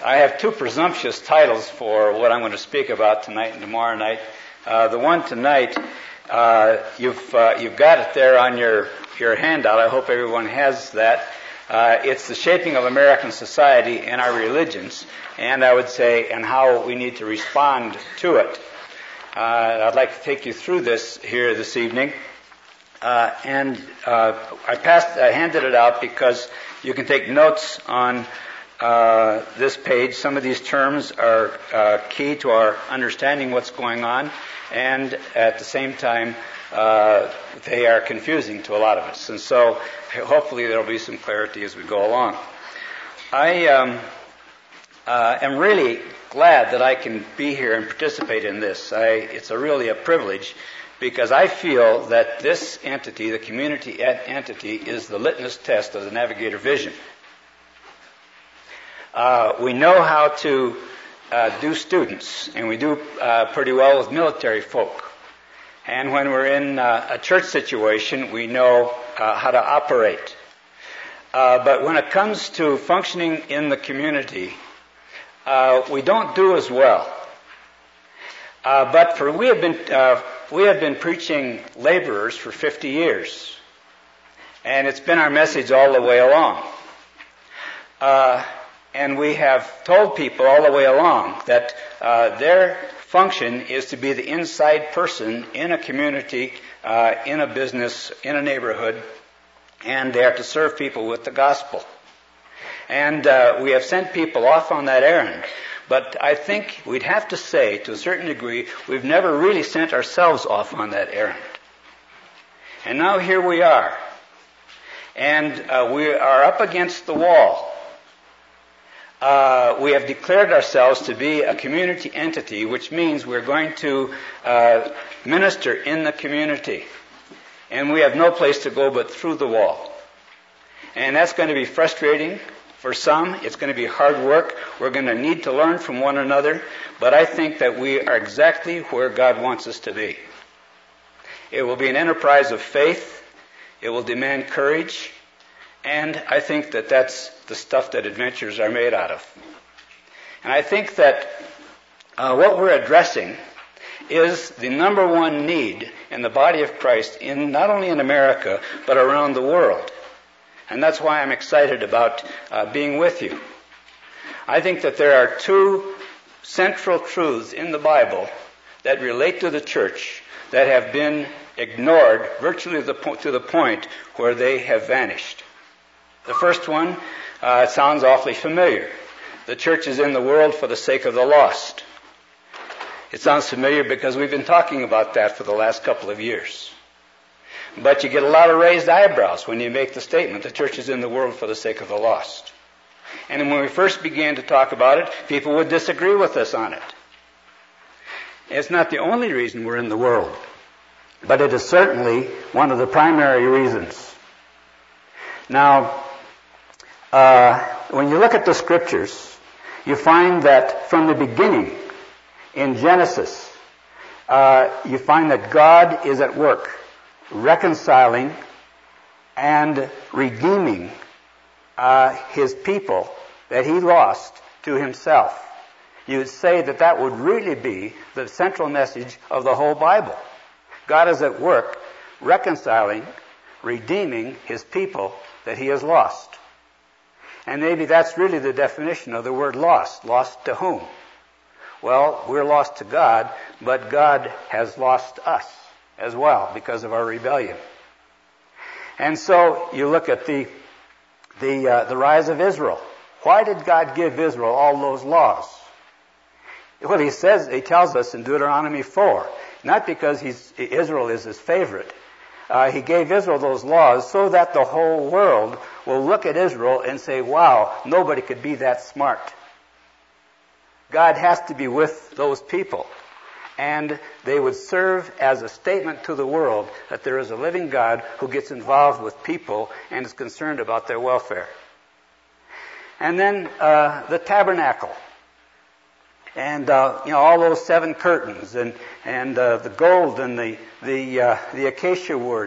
I have two presumptuous titles for what I'm going to speak about tonight and tomorrow night. The one tonight, you've got it there on your handout. I hope everyone has that. It's the shaping of American society and our religions, and I would say, and how we need to respond to it. I'd like to take you through this here this evening. I handed it out because you can take notes on this page. Some of these terms are key to our understanding what's going on, and at the same time, they are confusing to a lot of us. And so, hopefully, there will be some clarity as we go along. I am really glad that I can be here and participate in this. It's really a privilege, because I feel that this entity, the community entity, is the litmus test of the Navigator vision. We know how to do students, and we do pretty well with military folk. And when we're in a church situation, we know how to operate. But when it comes to functioning in the community, we don't do as well. But we have been preaching laborers for 50 years, and it's been our message all the way along. And we have told people all the way along that their function is to be the inside person in a community, in a business, in a neighborhood, and they are to serve people with the gospel. And we have sent people off on that errand. But I think we'd have to say, to a certain degree, we've never really sent ourselves off on that errand. And now here we are. And we are up against the wall. We have declared ourselves to be a community entity, which means we're going to minister in the community. And we have no place to go but through the wall. And that's going to be frustrating for some. It's going to be hard work. We're going to need to learn from one another. But I think that we are exactly where God wants us to be. It will be an enterprise of faith. It will demand courage. And I think that that's the stuff that adventures are made out of. And I think that what we're addressing is the number one need in the body of Christ, not only in America, but around the world. And that's why I'm excited about being with you. I think that there are two central truths in the Bible that relate to the church that have been ignored virtually to the point where they have vanished. The first one sounds awfully familiar. The church is in the world for the sake of the lost. It sounds familiar because we've been talking about that for the last couple of years. But you get a lot of raised eyebrows when you make the statement, the church is in the world for the sake of the lost. And when we first began to talk about it, people would disagree with us on it. It's not the only reason we're in the world, but it is certainly one of the primary reasons. Now, when you look at the scriptures, you find that from the beginning, in Genesis, you find that God is at work, reconciling and redeeming his people that he lost to himself. You would say that would really be the central message of the whole Bible. God is at work, reconciling, redeeming his people that he has lost. And maybe that's really the definition of the word lost. Lost to whom? Well, we're lost to God, but God has lost us as well because of our rebellion. And so you look at the rise of Israel. Why did God give Israel all those laws? Well, he tells us in Deuteronomy 4, not because Israel is his favorite. He gave Israel those laws so that the whole world will look at Israel and say, wow, nobody could be that smart. God has to be with those people. And they would serve as a statement to the world that there is a living God who gets involved with people and is concerned about their welfare. And then the tabernacle. And all those 7 curtains and the gold and the acacia wood,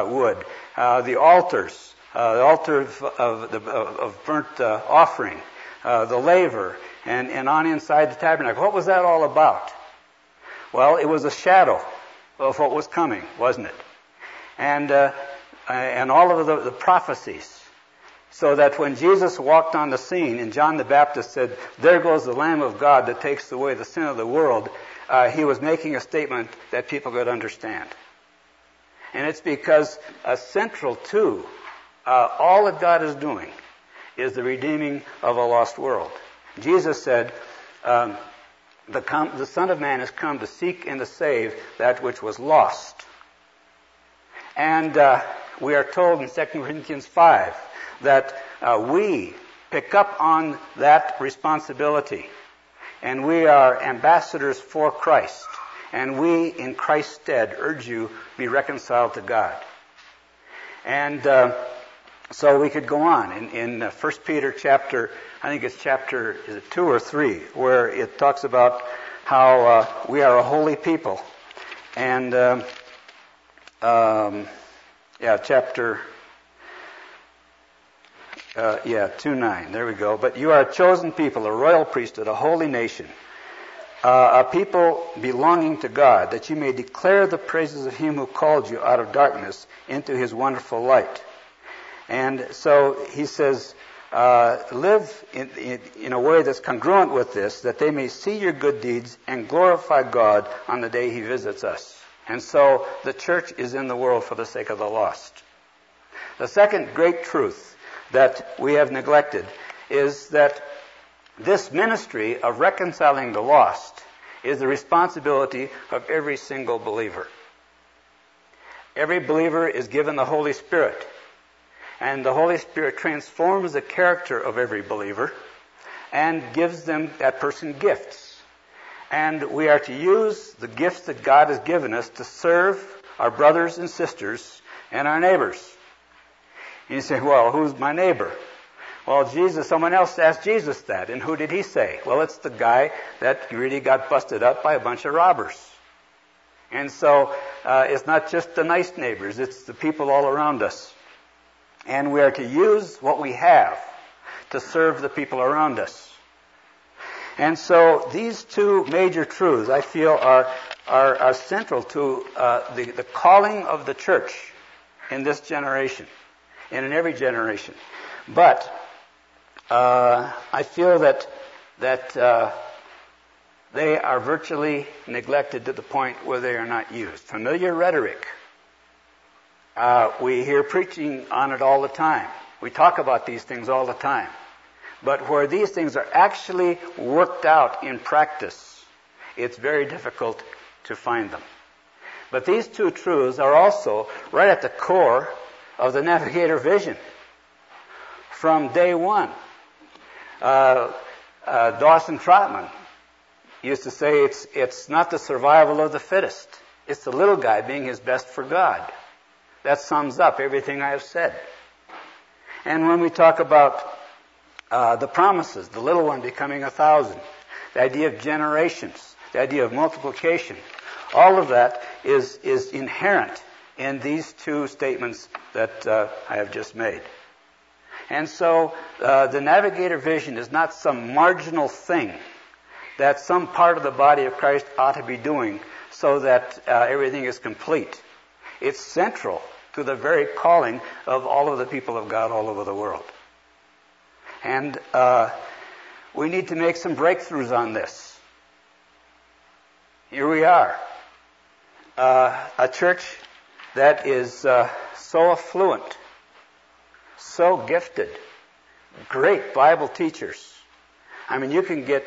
the altars, the altar of burnt offering, the laver, and on inside the tabernacle. What was that all about? Well, it was a shadow of what was coming, wasn't it? And all of the prophecies. So that when Jesus walked on the scene and John the Baptist said, "There goes the Lamb of God that takes away the sin of the world," he was making a statement that people could understand. And it's because central to all that God is doing is the redeeming of a lost world. Jesus said, the Son of Man has come to seek and to save that which was lost. And we are told in 2 Corinthians 5 that we pick up on that responsibility. And we are ambassadors for Christ. And we, in Christ's stead, urge you, be reconciled to God. And so we could go on. In 1 Peter chapter, I think it's chapter, is it 2 or 3, where it talks about how we are a holy people. And, chapter 2:9. There we go. But you are a chosen people, a royal priesthood, a holy nation, a people belonging to God, that you may declare the praises of Him who called you out of darkness into His wonderful light. And so he says, live in a way that's congruent with this, that they may see your good deeds and glorify God on the day He visits us. And so the church is in the world for the sake of the lost. The second great truth that we have neglected is that this ministry of reconciling the lost is the responsibility of every single believer. Every believer is given the Holy Spirit, and the Holy Spirit transforms the character of every believer and gives that person gifts. And we are to use the gifts that God has given us to serve our brothers and sisters and our neighbors. And you say, well, who's my neighbor? Well, someone else asked Jesus that, and who did He say? Well, it's the guy that really got busted up by a bunch of robbers. And so it's not just the nice neighbors, it's the people all around us. And we are to use what we have to serve the people around us. And so these two major truths, I feel, are central to the calling of the church in this generation and in every generation. But I feel that they are virtually neglected to the point where they are not used. Familiar rhetoric. We hear preaching on it all the time. We talk about these things all the time. But where these things are actually worked out in practice, it's very difficult to find them. But these two truths are also right at the core of the Navigator vision. From day one, Dawson Trotman used to say it's not the survival of the fittest. It's the little guy being his best for God. That sums up everything I have said. And when we talk about the promises, the little one becoming 1,000, the idea of generations, the idea of multiplication, all of that is inherent in these two statements that I have just made. And so the Navigator vision is not some marginal thing that some part of the body of Christ ought to be doing so that everything is complete. It's central to the very calling of all of the people of God all over the world. And we need to make some breakthroughs on this. Here we are. A church that is so affluent, so gifted, great Bible teachers. I mean, you can get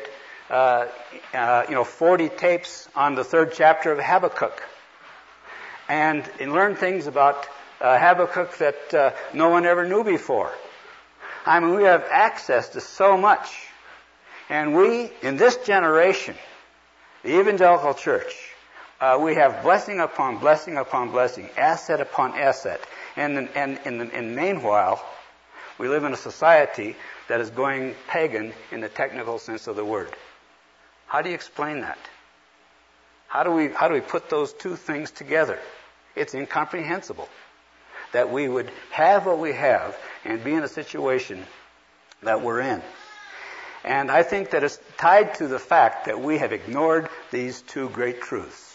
40 tapes on the 3rd chapter of Habakkuk and learn things about Habakkuk that no one ever knew before. I mean, we have access to so much. And we, in this generation, the evangelical church, we have blessing upon blessing upon blessing, asset upon asset. And meanwhile, we live in a society that is going pagan in the technical sense of the word. How do you explain that? How do we put those two things together? It's incomprehensible that we would have what we have and be in a situation that we're in. And I think that it's tied to the fact that we have ignored these two great truths.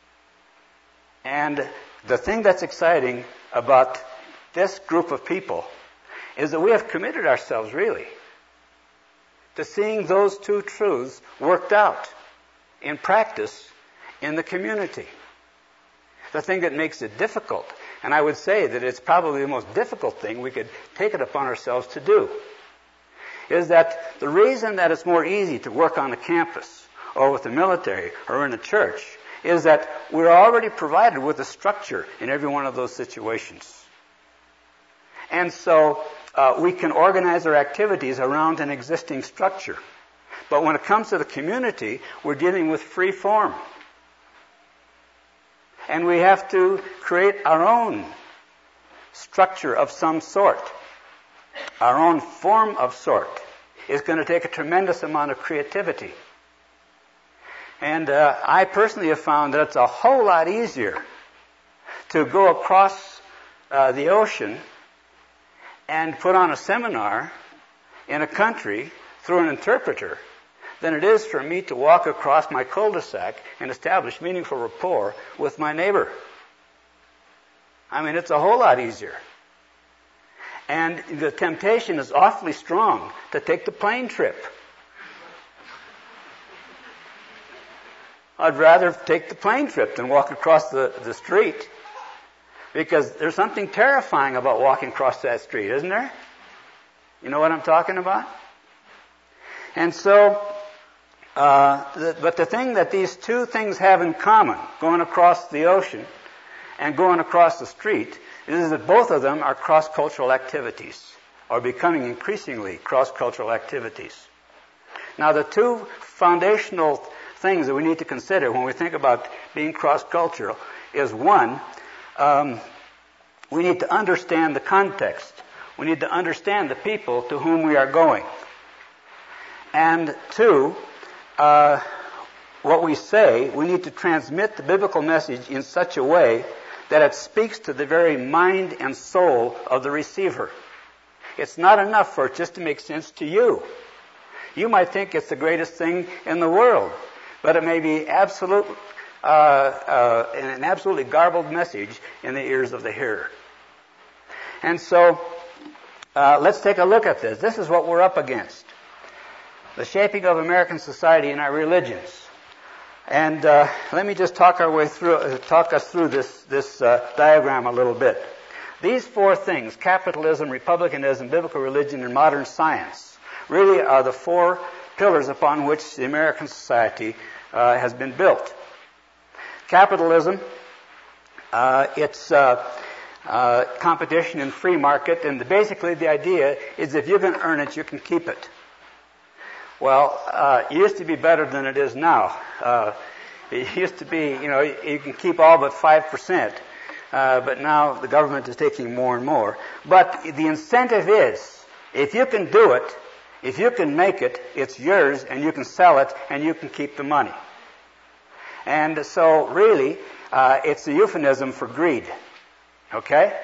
And the thing that's exciting about this group of people is that we have committed ourselves, really, to seeing those two truths worked out in practice in the community. The thing that makes it difficult, and I would say that it's probably the most difficult thing we could take it upon ourselves to do, is that the reason that it's more easy to work on the campus or with the military or in a church is that we're already provided with a structure in every one of those situations. And so we can organize our activities around an existing structure. But when it comes to the community, we're dealing with free form. And we have to create our own structure of some sort, our own form of sort. It's going to take a tremendous amount of creativity. And I personally have found that it's a whole lot easier to go across the ocean and put on a seminar in a country through an interpreter than it is for me to walk across my cul-de-sac and establish meaningful rapport with my neighbor. I mean, it's a whole lot easier. And the temptation is awfully strong to take the plane trip. I'd rather take the plane trip than walk across the street, because there's something terrifying about walking across that street, isn't there? You know what I'm talking about? And so, but the thing that these two things have in common, going across the ocean and going across the street, is that both of them are cross-cultural activities, or becoming increasingly cross-cultural activities. Now, the two foundational things that we need to consider when we think about being cross-cultural is, one, we need to understand the context. We need to understand the people to whom we are going. And two, what we say, we need to transmit the biblical message in such a way that it speaks to the very mind and soul of the receiver. It's not enough for it just to make sense to you. You might think it's the greatest thing in the world, but it may be an absolutely garbled message in the ears of the hearer. And so, let's take a look at this. This is what we're up against. The shaping of American society and our religions. And let me just talk us through this diagram a little bit. These four things, capitalism, republicanism, biblical religion, and modern science, really are the four pillars upon which the American society has been built. Capitalism, it's competition in free market, and basically the idea is if you can earn it, you can keep it. Well, it used to be better than it is now. It used to be, you can keep all but 5%, but now the government is taking more and more. But the incentive is, if you can do it, if you can make it, it's yours, and you can sell it, and you can keep the money. And so, really, it's a euphemism for greed. Okay?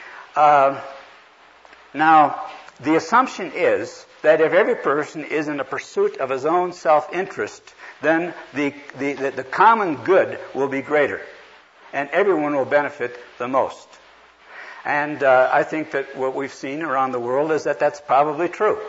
Now, the assumption is that if every person is in the pursuit of his own self-interest, then the common good will be greater, and everyone will benefit the most. And I think that what we've seen around the world is that that's probably true.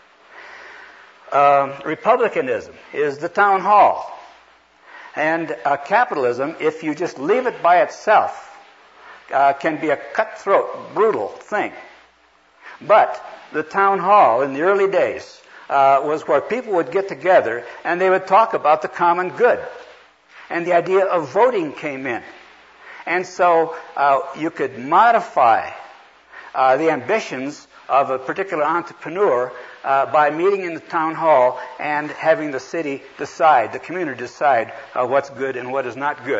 Republicanism is the town hall. And capitalism, if you just leave it by itself, can be a cutthroat, brutal thing. But the town hall in the early days was where people would get together and they would talk about the common good. And the idea of voting came in. And so you could modify the ambitions of a particular entrepreneur by meeting in the town hall and having the city decide, the community decide what's good and what is not good.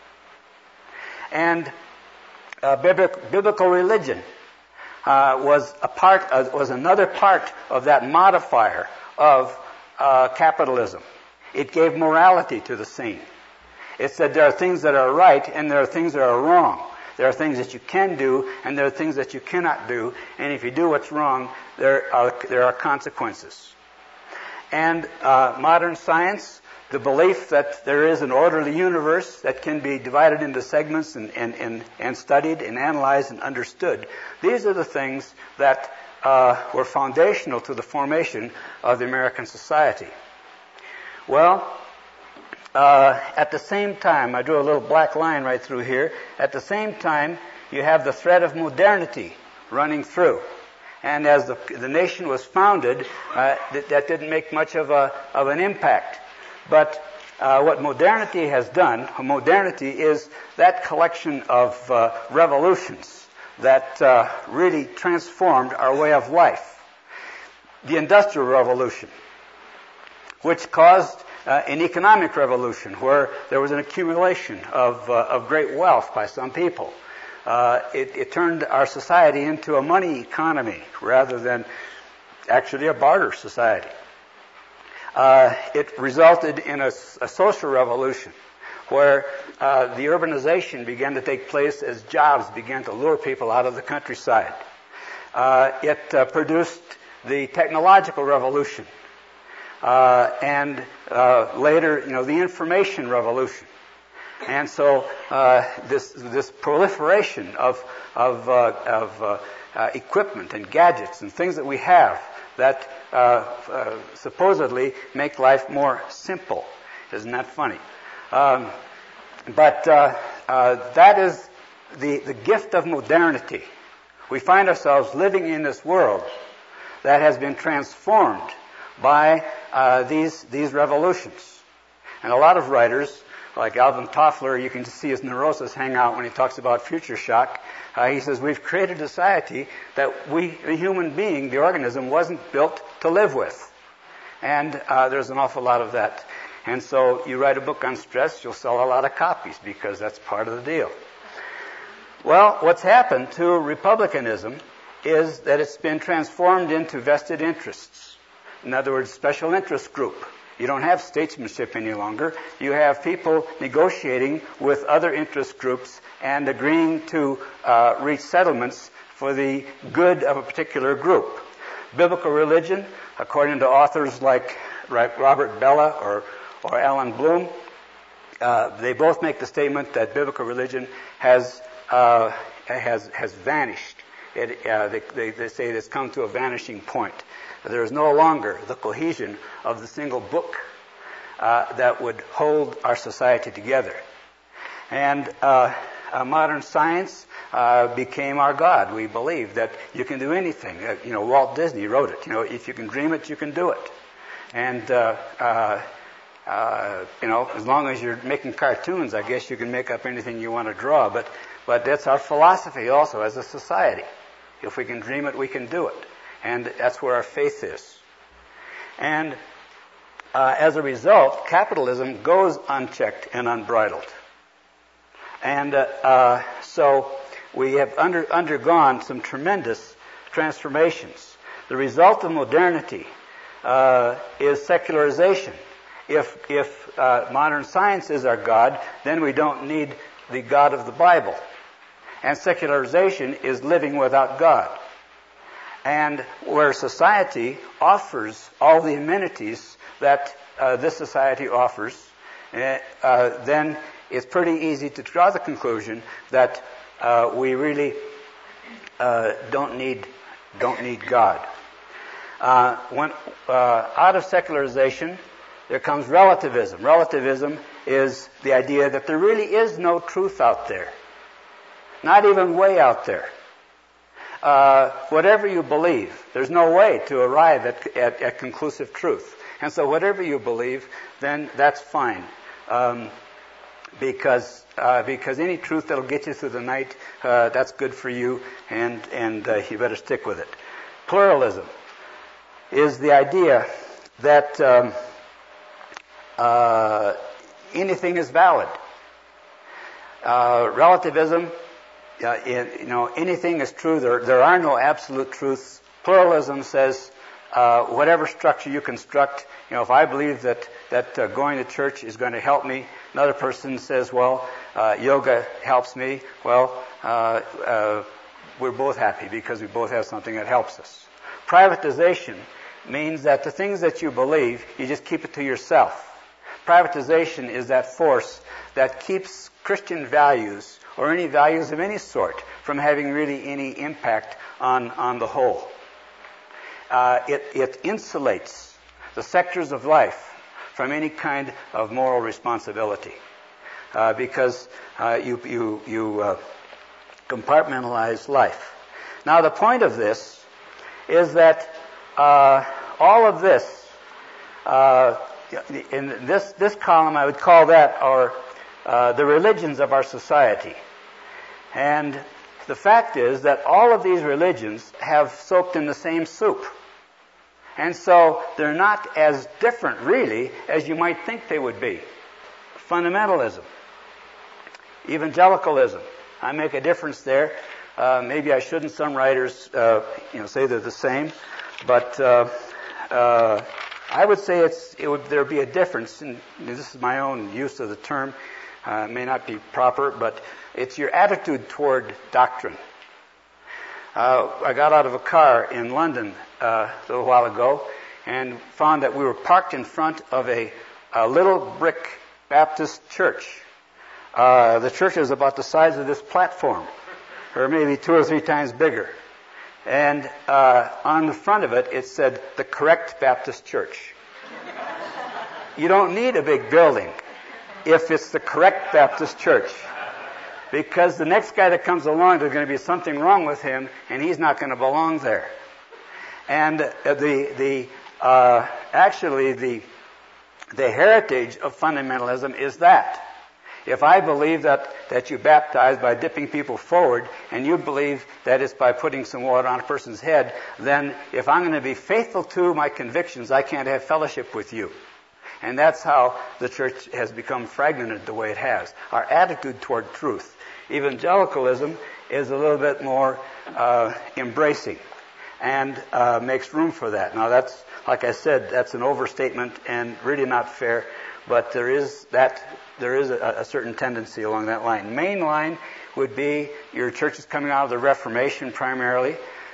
And biblical religion was another part of that modifier of capitalism. It gave morality to the scene. It said there are things that are right and there are things that are wrong. There are things that you can do and there are things that you cannot do. And if you do what's wrong, there are consequences. And modern science, the belief that there is an orderly universe that can be divided into segments and studied and analyzed and understood, these are the things that were foundational to the formation of the American society. Well, at the same time, I drew a little black line right through here, at the same time you have the thread of modernity running through. And as the nation was founded, that didn't make much of an impact. But what modernity has done, modernity is that collection of revolutions that really transformed our way of life. The Industrial Revolution, which caused an economic revolution where there was an accumulation of great wealth by some people. It turned our society into a money economy rather than actually a barter society. It resulted in a social revolution where the urbanization began to take place as jobs began to lure people out of the countryside. It produced the technological revolution, and later, the information revolution. And so this proliferation of equipment and gadgets and things that we have that supposedly make life more simple. Isn't that funny? But that is the gift of modernity. We find ourselves living in this world that has been transformed by these revolutions. And a lot of writers, like Alvin Toffler, you can just see his neurosis hang out when he talks about future shock. He says, we've created a society that the human being, the organism, wasn't built to live with. And there's an awful lot of that. And so you write a book on stress, you'll sell a lot of copies because that's part of the deal. Well, what's happened to republicanism is that it's been transformed into vested interests. In other words, special interest group. You don't have statesmanship any longer. You have people negotiating with other interest groups and agreeing to reach settlements for the good of a particular group. Biblical religion, according to authors like Robert Bella or Alan Bloom, they both make the statement that biblical religion has vanished. They say it's come to a vanishing point. There is no longer the cohesion of the single book that would hold our society together. And modern science became our God. We believe that you can do anything. Walt Disney wrote it. If you can dream it, you can do it. And as long as you're making cartoons, I guess you can make up anything you want to draw. But that's our philosophy also as a society. If we can dream it, we can do it. And that's where our faith is. And as a result, capitalism goes unchecked and unbridled. And so we have undergone some tremendous transformations. The result of modernity is secularization. If modern science is our God, then we don't need the God of the Bible. And secularization is living without God. And where society offers all the amenities that this society offers, then it's pretty easy to draw the conclusion that we really don't need God. When out of secularization, there comes relativism. Relativism is the idea that there really is no truth out there, not even way out there. Whatever you believe, there's no way to arrive at conclusive truth. And so whatever you believe, then that's fine. Because any truth that'll get you through the night, that's good for you, and you better stick with it. Pluralism is the idea that anything is valid. Relativism, anything is true. There are no absolute truths. Pluralism says whatever structure you construct. If I believe that going to church is going to help me, another person says, well, yoga helps me. Well, we're both happy because we both have something that helps us. Privatization means that the things that you believe, you just keep it to yourself. Privatization is that force that keeps Christian values, or any values of any sort, from having really any impact on the whole. It insulates the sectors of life from any kind of moral responsibility, because you compartmentalize life. Now, the point of this is that all of this, in this column, I would call that the religions of our society. And the fact is that all of these religions have soaked in the same soup. And so they're not as different, really, as you might think they would be. Fundamentalism, evangelicalism. I make a difference there. Maybe I shouldn't. Some writers, say they're the same, but I would say there would be a difference. And this is my own use of the term. It may not be proper, but it's your attitude toward doctrine. I got out of a car in London a little while ago and found that we were parked in front of a little brick Baptist church. The church is about the size of this platform, or maybe 2 or 3 times bigger. And on the front of it said, "The Correct Baptist Church." You don't need a big building if it's the Correct Baptist Church. Because the next guy that comes along, there's going to be something wrong with him, and he's not going to belong there. And actually the heritage of fundamentalism is that. If I believe that you baptize by dipping people forward, and you believe that it's by putting some water on a person's head, then if I'm going to be faithful to my convictions, I can't have fellowship with you. And that's how the church has become fragmented the way it has. Our attitude toward truth. Evangelicalism is a little bit more embracing and makes room for that. Now that's, like I said, that's an overstatement and really not fair, but there is a certain tendency along that line. Main line would be your churches coming out of the Reformation primarily.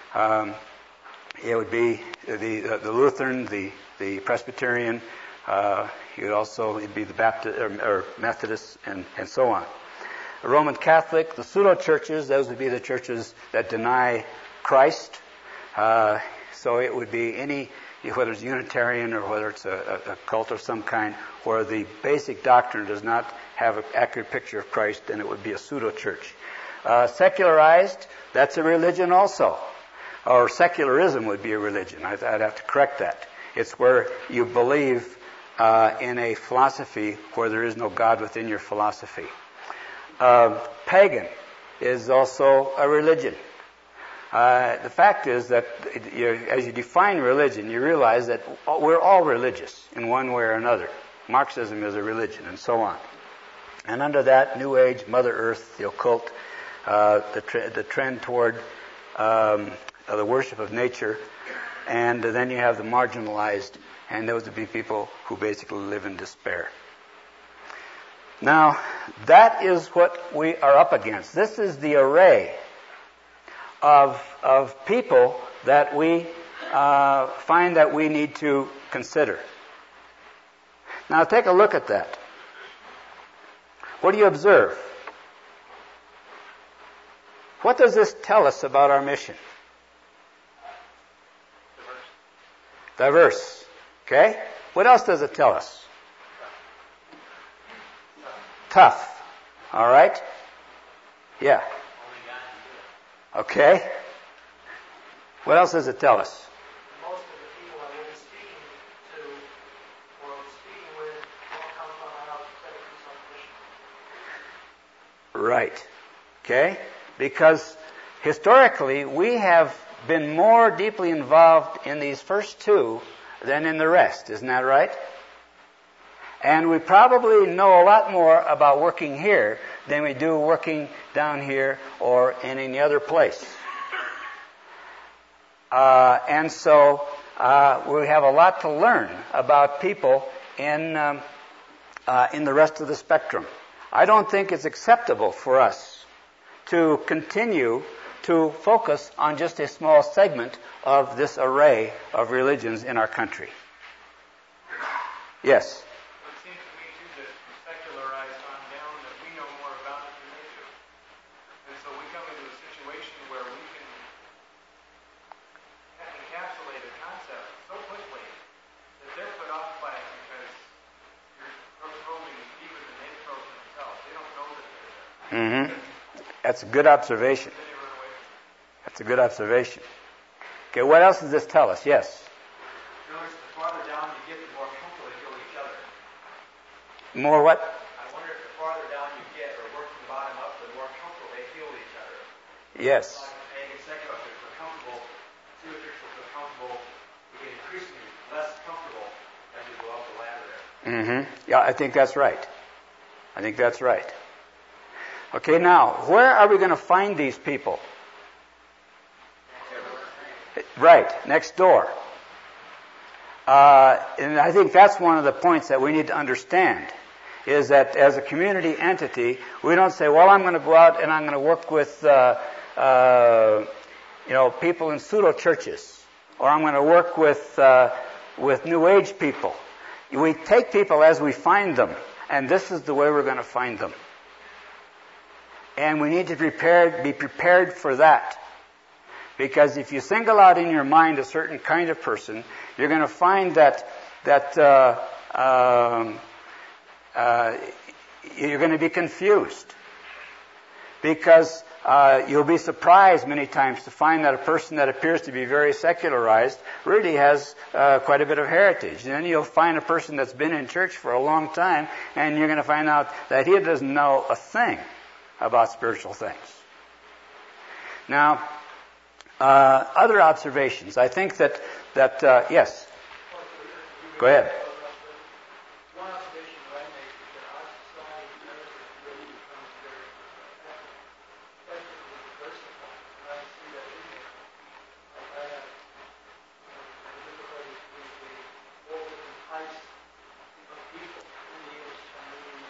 It would be the Lutheran, the Presbyterian. It'd be the Baptist or Methodists and so on. The Roman Catholic, the pseudo-churches, those would be the churches that deny Christ. So it would be whether it's Unitarian or whether it's a cult of some kind, where the basic doctrine does not have an accurate picture of Christ, then it would be a pseudo-church. Secularized, that's a religion also. Or secularism would be a religion. I'd have to correct that. It's where you believe in a philosophy where there is no God within your philosophy. Pagan is also a religion. The fact is that as you define religion, you realize that we're all religious in one way or another. Marxism is a religion, and so on. And under that, New Age, Mother Earth, the occult, the trend toward the worship of nature, and then you have the marginalized, and those would be people who basically live in despair. Now, that is what we are up against. This is the array of people that we find that we need to consider. Now, take a look at that. What do you observe? What does this tell us about our mission? Diverse. Okay? What else does it tell us? Tough. All right? Yeah. Okay. What else does it tell us? Most of the people I will be speaking to or speaking with will come from our mission. Right. Okay? Because historically, we have been more deeply involved in these first two than in the rest. Isn't that right? And we probably know a lot more about working here than we do working down here or in any other place. And so we have a lot to learn about people in the rest of the spectrum. I don't think it's acceptable for us to continue to focus on just a small segment of this array of religions in our country. Yes? It seems to me, too, that from secularized on down, that we know more about it than they do. And so we come into a situation where we can encapsulate a concept so quickly that they're put off by it because you're probing is deeper than they've probed themselves. They don't know that they're there. Mm-hmm. That's a good observation. Then they run away from it. That's a good observation. Okay, what else does this tell us? Yes? Notice the farther down you get, the more comfortable they feel with each other. More what? I wonder if the farther down you get, or work from the bottom up, the more comfortable they feel with each other. Yes. Like a secular, if they're comfortable, spiritual feel comfortable, you get increasingly less comfortable as you go up the ladder there. Mm-hmm. Yeah, I think that's right. I think that's right. Okay, now, where are we going to find these people? Right, next door. And I think that's one of the points that we need to understand, is that as a community entity, we don't say, well, I'm going to go out and I'm going to work with, people in pseudo churches, or I'm going to work with New Age people. We take people as we find them, and this is the way we're going to find them. And we need to be prepared for that. Because if you single out in your mind a certain kind of person, you're going to find that you're going to be confused. Because you'll be surprised many times to find that a person that appears to be very secularized really has quite a bit of heritage. And then you'll find a person that's been in church for a long time, and you're going to find out that he doesn't know a thing about spiritual things. Now, other observations. I think that yes. Go ahead. One observation that I make is that our society really becomes very ethnically diversified. And I see that in there. Like I have difficulty with all different types of people, Indians, Chinese,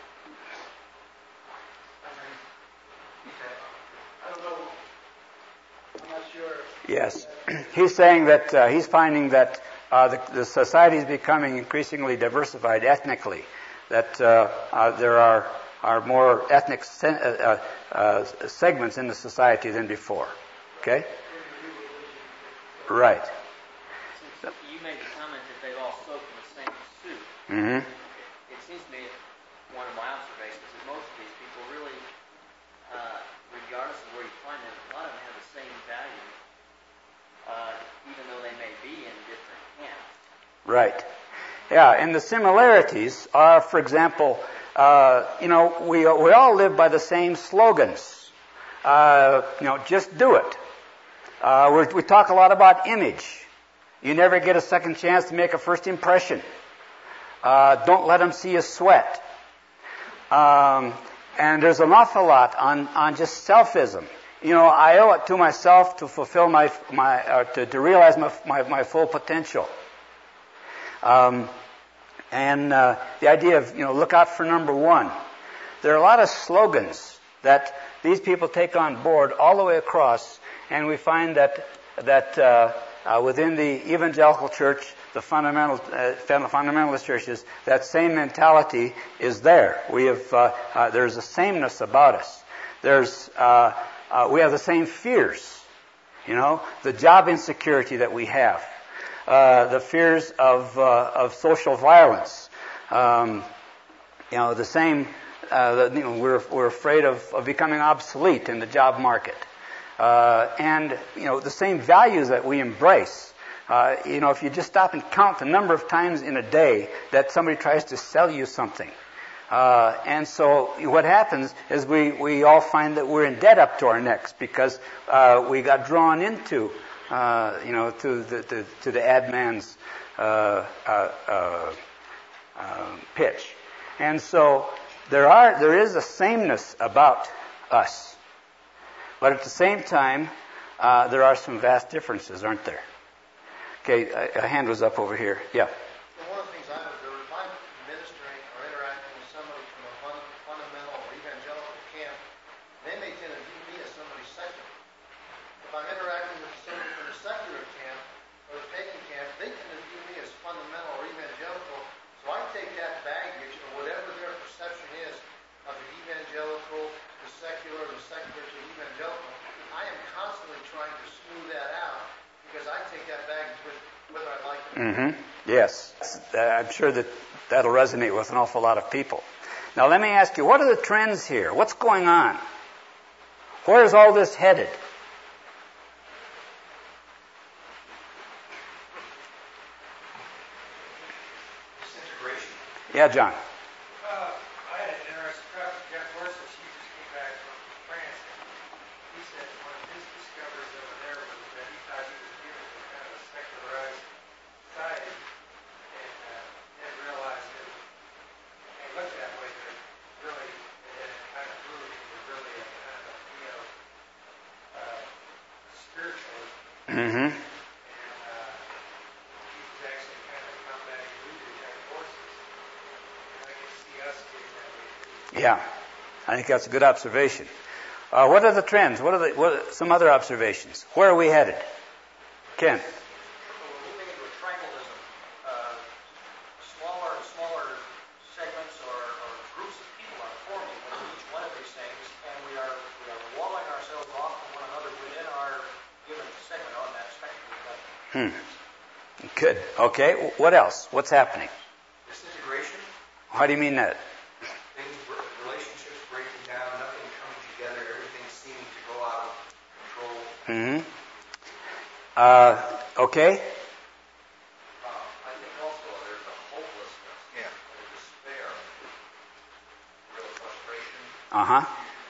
I don't know. I'm not sure. Yes. He's saying that he's finding that the society is becoming increasingly diversified ethnically, that there are more ethnic segments in the society than before. Okay? Right. Since you made the comment that they all soak in the same soup, Mm-hmm. it seems to me, one of my observations, that most of these people really, regardless of where you find them, a lot of them have the same value, even though they may be in different camps. Right. Yeah, and the similarities are, for example, we all live by the same slogans. Just do it. We talk a lot about image. You never get a second chance to make a first impression. Don't let them see you sweat. And there's an awful lot on just selfism. I owe it to myself to fulfill to realize my full potential. And the idea of, look out for number one. There are a lot of slogans that these people take on board all the way across, and we find that within the evangelical church, the fundamentalist churches, that same mentality is there. We have there's a sameness about us. We have the same fears. The job insecurity that we have. The fears of social violence, the same. We're afraid of becoming obsolete in the job market, and the same values that we embrace. If you just stop and count the number of times in a day that somebody tries to sell you something, and so what happens is we all find that we're in debt up to our necks because we got drawn into. To the ad man's pitch, and so there is a sameness about us, but at the same time, there are some vast differences, aren't there? Okay, a hand was up over here. Yeah. So one of the things if I'm ministering or interacting with somebody from a fundamental or evangelical camp, they may tend to view me as somebody secular. Mm-hmm. Yes. I'm sure that'll resonate with an awful lot of people. Now let me ask you, what are the trends here? What's going on? Where is all this headed? Disintegration. Yeah, John. I had an interesting talk with Jeff Horses. He just came back from France, and he said one of his discoveries over there was that he thought he was dealing with kind of a secularized society, and then realized that it looked that way, but it really, it kind of proved it was really a kind of a spiritualism. Mm-hmm. Yeah, I think that's a good observation. What are the trends? What are some other observations? Where are we headed? Ken? We're moving into a tribalism. Smaller and smaller segments or groups of people are forming within each one of these things, and we are walling ourselves off from one another within our given segment on that spectrum. Good. Okay. What else? What's happening? Disintegration. How do you mean that? Relationships breaking down, nothing coming together, everything seeming to go out of control. Mm-hmm. Okay. I think also there's a hopelessness, a despair, real frustration. Uh-huh.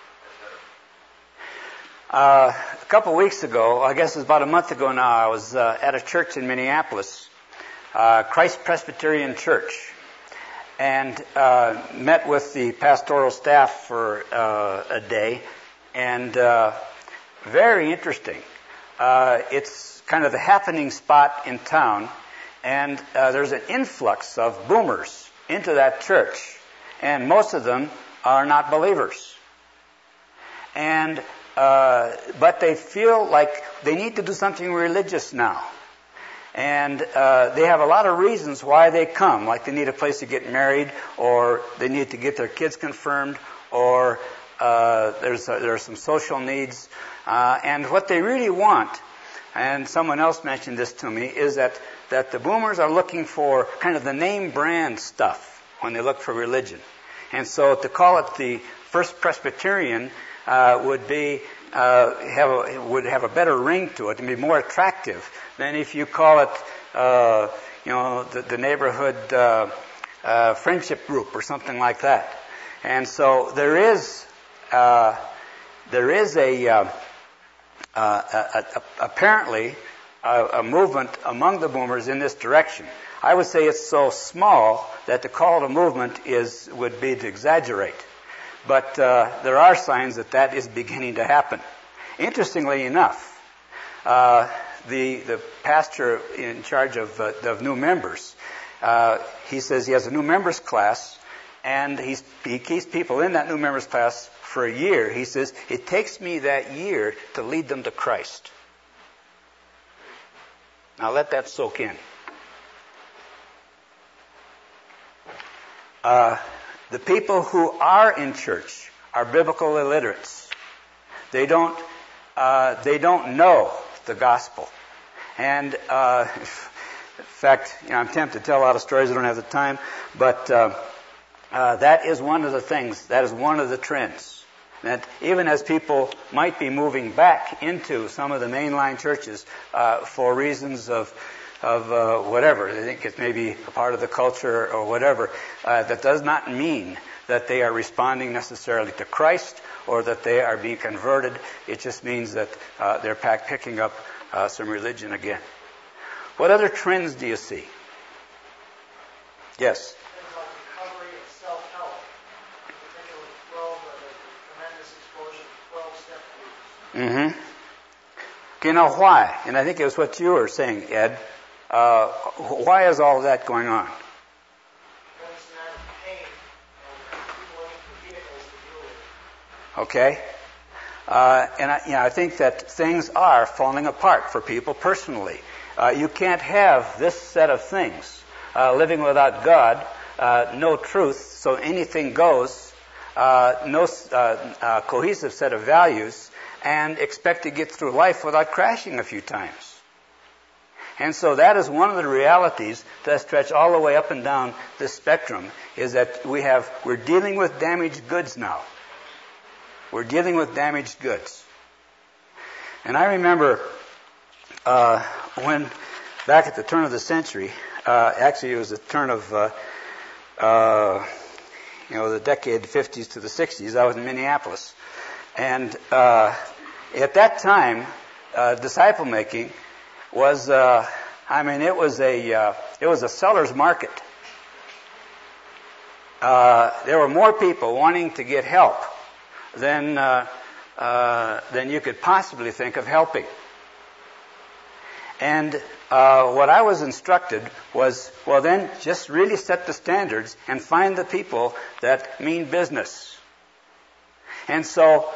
A couple of weeks ago, I guess it was about a month ago now, I was at a church in Minneapolis, Christ Presbyterian Church, and met with the pastoral staff for a day, and very interesting. It's kind of the happening spot in town, and there's an influx of boomers into that church, and most of them are not believers. And but they feel like they need to do something religious now. And they have a lot of reasons why they come, like they need a place to get married, or they need to get their kids confirmed, or there are some social needs. And what they really want, and someone else mentioned this to me, is that the boomers are looking for kind of the name brand stuff when they look for religion. And so to call it the First Presbyterian would have a better ring to it and be more attractive than if you call it, the neighborhood friendship group or something like that. And so there is apparently a movement among the boomers in this direction. I would say it's so small that to call it a movement would be to exaggerate. But there are signs that is beginning to happen. Interestingly enough, the pastor in charge of new members, he says he has a new members class, and he keeps people in that new members class for a year. He says, it takes me that year to lead them to Christ. Now let that soak in. The people who are in church are biblical illiterates. They don't know the gospel. And in fact, I'm tempted to tell a lot of stories. I don't have the time, but that is one of the things. That is one of the trends. That even as people might be moving back into some of the mainline churches for reasons of whatever, they think it may be a part of the culture or whatever, that does not mean that they are responding necessarily to Christ or that they are being converted. It just means that they're picking up some religion again. What other trends do you see? Yes? Things like recovery and self-help, particularly 12, the tremendous explosion of 12-step groups. Mm-hmm. Okay, now why? And I think it was what you were saying, Ed. Why is all that going on? Okay. And I think that things are falling apart for people personally. You can't have this set of things, living without God, no truth, so anything goes, no cohesive set of values, and expect to get through life without crashing a few times. And so that is one of the realities that stretch all the way up and down this spectrum, is that we're dealing with damaged goods now. We're dealing with damaged goods. And I remember when, back at the turn of the century, actually it was the turn of, the decade 50s to the 60s, I was in Minneapolis. And at that time, disciple making was, it was a seller's market. There were more people wanting to get help than you could possibly think of helping. And what I was instructed was, well then, just really set the standards and find the people that mean business. And so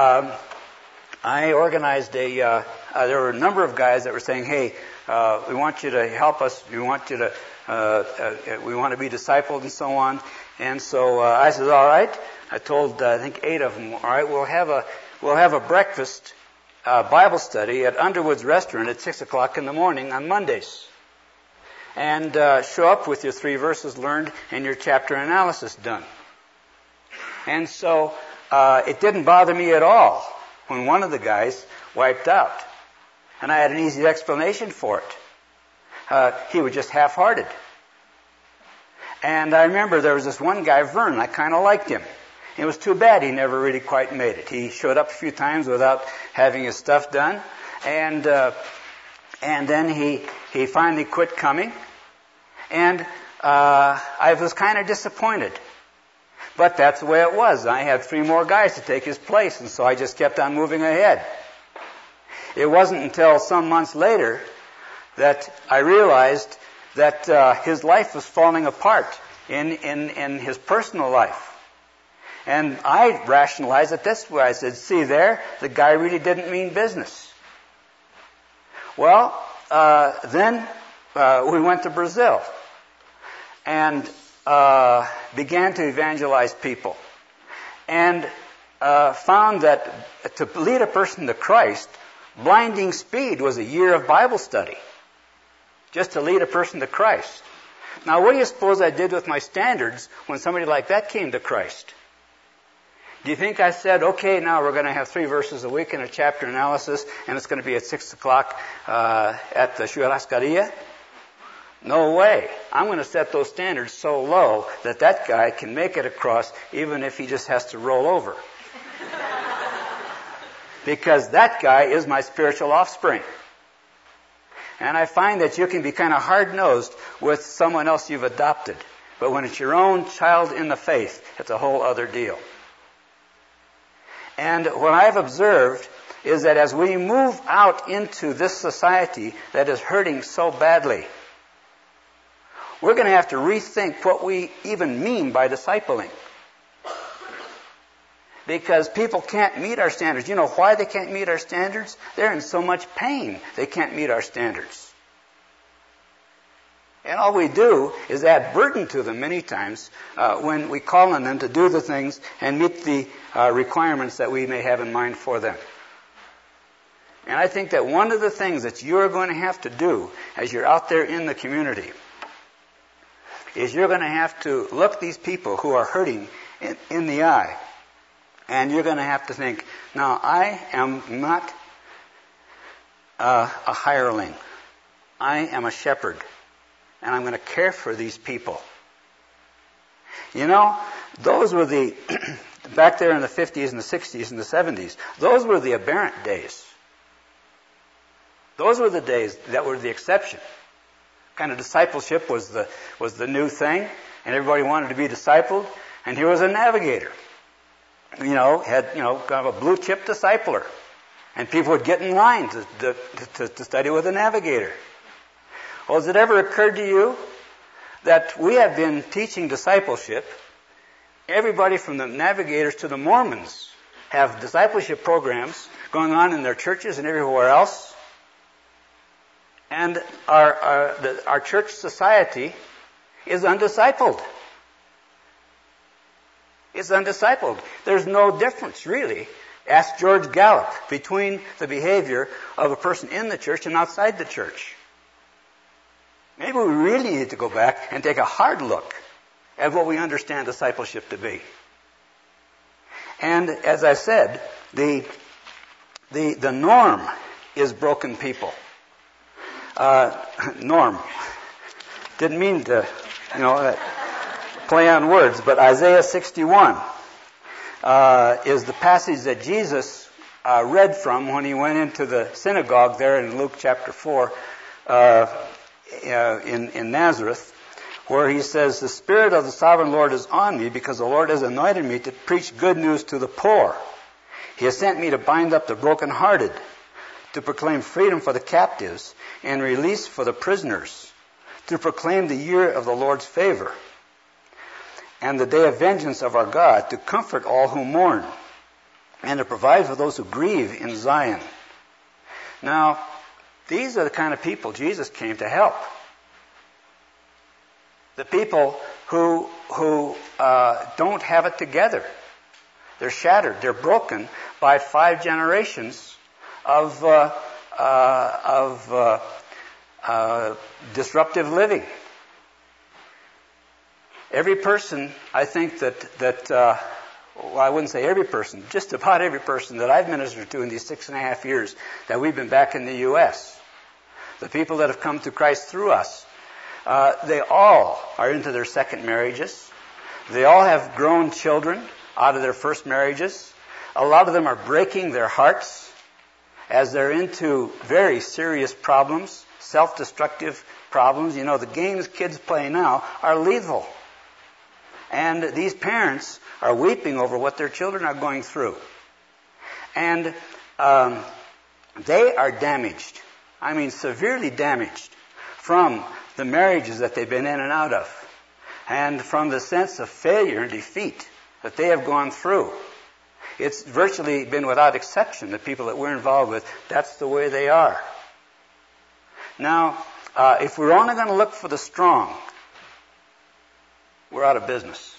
I organized there were a number of guys that were saying, hey, we want you to help us, we want to be discipled and so on. And so I said, all right. I told, I think 8 of them, all right, we'll have a breakfast Bible study at Underwood's Restaurant at 6 o'clock in the morning on Mondays. And show up with your 3 verses learned and your chapter analysis done. And so it didn't bother me at all when one of the guys wiped out. And I had an easy explanation for it. He was just half-hearted. And I remember there was this one guy, Vern, I kind of liked him. It was too bad he never really quite made it. He showed up a few times without having his stuff done. And then he finally quit coming. And I was kind of disappointed. But that's the way it was. I had 3 more guys to take his place, and so I just kept on moving ahead. It wasn't until some months later that I realized that his life was falling apart in his personal life. And I rationalized it this way. I said, see there, the guy really didn't mean business. Well, then we went to Brazil and began to evangelize people. And found that to lead a person to Christ, blinding speed was a year of Bible study. Just to lead a person to Christ. Now, what do you suppose I did with my standards when somebody like that came to Christ? Do you think I said, okay, now we're going to have 3 verses a week and a chapter analysis, and it's going to be at 6 o'clock at the churrascaria? No way. I'm going to set those standards so low that that guy can make it across even if he just has to roll over. Because that guy is my spiritual offspring. And I find that you can be kind of hard-nosed with someone else you've adopted. But when it's your own child in the faith, it's a whole other deal. And what I've observed is that as we move out into this society that is hurting so badly, we're going to have to rethink what we even mean by discipling. Because people can't meet our standards. You know why they can't meet our standards? They're in so much pain they can't meet our standards. And all we do is add burden to them many times when we call on them to do the things and meet the requirements that we may have in mind for them. And I think that one of the things that you're going to have to do as you're out there in the community is you're going to have to look these people who are hurting in the eye. And you're going to have to think, now I am not a hireling. I am a shepherd. And I'm going to care for these people. You know, those were the, back there in the 50s and the 60s and the 70s, those were the aberrant days. Those were the days that were the exception. Kind of discipleship was the new thing, and everybody wanted to be discipled, and here was a navigator. Had kind of a blue chip discipler. And people would get in line to study with a navigator. Well, has it ever occurred to you that we have been teaching discipleship? Everybody from the navigators to the Mormons have discipleship programs going on in their churches and everywhere else. And our church society is undiscipled. It's undiscipled. There's no difference, really. Ask George Gallup between the behavior of a person in the church and outside the church. Maybe we really need to go back and take a hard look at what we understand discipleship to be. And as I said, the norm is broken people. Norm. Didn't mean to, play on words, but Isaiah 61 is the passage that Jesus read from when he went into the synagogue there in Luke chapter 4 in Nazareth, where he says, "The Spirit of the Sovereign Lord is on me, because the Lord has anointed me to preach good news to the poor. He has sent me to bind up the brokenhearted, to proclaim freedom for the captives and release for the prisoners, to proclaim the year of the Lord's favor and the day of vengeance of our God, to comfort all who mourn and to provide for those who grieve in Zion." Now, these are the kind of people Jesus came to help. The people who don't have it together. They're shattered. They're broken by 5 generations of disruptive living. Every person, I think I wouldn't say every person, just about every person that I've ministered to in these 6.5 years that we've been back in the U.S., the people that have come to Christ through us, they all are into their second marriages. They all have grown children out of their first marriages. A lot of them are breaking their hearts as they're into very serious problems, self-destructive problems. The games kids play now are lethal. And these parents are weeping over what their children are going through. And they are damaged. I mean, severely damaged from the marriages that they've been in and out of, and from the sense of failure and defeat that they have gone through. It's virtually been without exception, the people that we're involved with, that's the way they are. Now, if we're only going to look for the strong, we're out of business.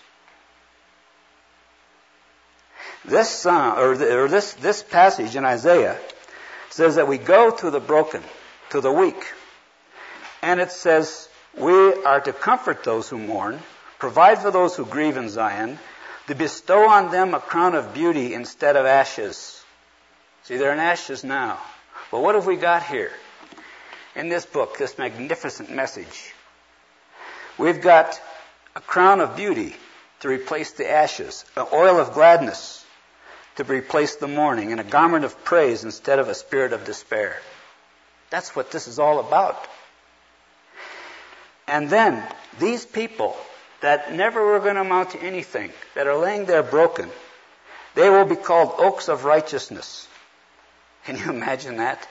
This this passage in Isaiah says that we go to the broken, to the weak. And it says we are to comfort those who mourn, provide for those who grieve in Zion, to bestow on them a crown of beauty instead of ashes. See, they're in ashes now. But what have we got here? In this book, this magnificent message, we've got a crown of beauty to replace the ashes, an oil of gladness to replace the mourning, and a garment of praise instead of a spirit of despair. That's what this is all about. And then, these people that never were going to amount to anything, that are laying there broken, they will be called oaks of righteousness. Can you imagine that?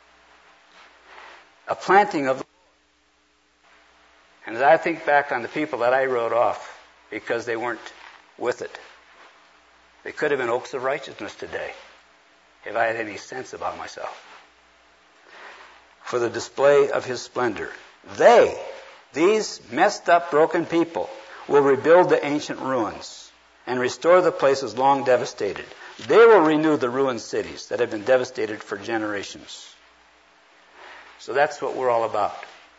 A planting of the Lord. And as I think back on the people that I wrote off because they weren't with it, they could have been oaks of righteousness today if I had any sense about myself. For the display of His splendor. These messed up, broken people, will rebuild the ancient ruins and restore the places long devastated. They will renew the ruined cities that have been devastated for generations. So that's what we're all about.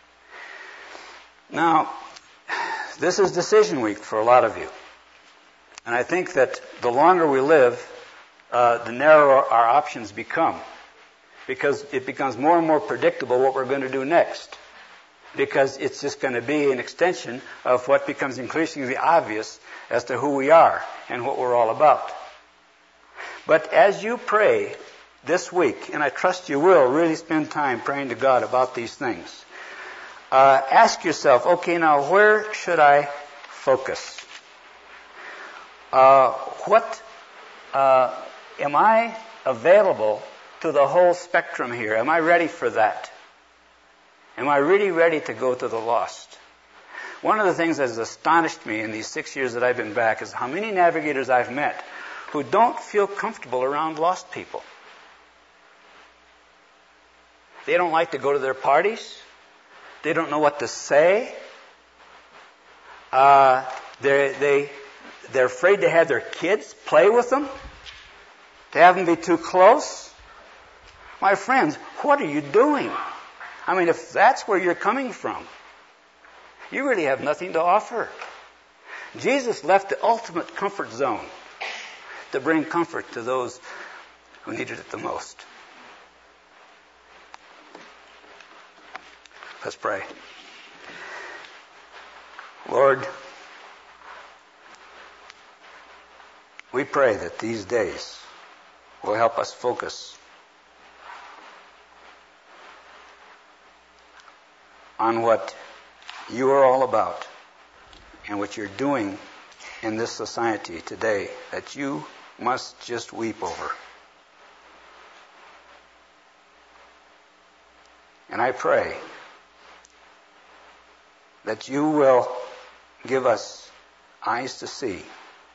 Now, this is decision week for a lot of you. And I think that the longer we live, the narrower our options become. Because it becomes more and more predictable what we're going to do next. Because it's just going to be an extension of what becomes increasingly obvious as to who we are and what we're all about. But as you pray this week, and I trust you will really spend time praying to God about these things, ask yourself, okay, now where should I focus? Am I available to the whole spectrum here? Am I ready for that? Am I really ready to go to the lost? One of the things that has astonished me in these 6 years that I've been back is how many navigators I've met who don't feel comfortable around lost people. They don't like to go to their parties. They don't know what to say. They're afraid to have their kids play with them, to have them be too close. My friends, what are you doing? I mean, if that's where you're coming from, You really have nothing to offer. Jesus left the ultimate comfort zone to bring comfort to those who needed it the most. Let's pray. Lord, we pray that these days will help us focus on what you are all about and what you're doing in this society today that you must just weep over. And I pray that you will give us eyes to see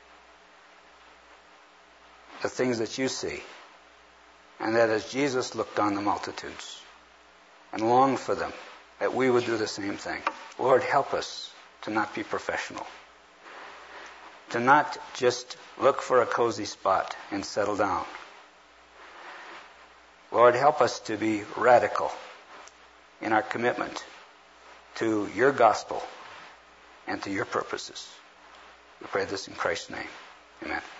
the things that you see, and that as Jesus looked on the multitudes and longed for them, that we would do the same thing. Lord, help us to not be professional, to not just look for a cozy spot and settle down. Lord, help us to be radical in our commitment to your gospel and to your purposes. We pray this in Christ's name. Amen.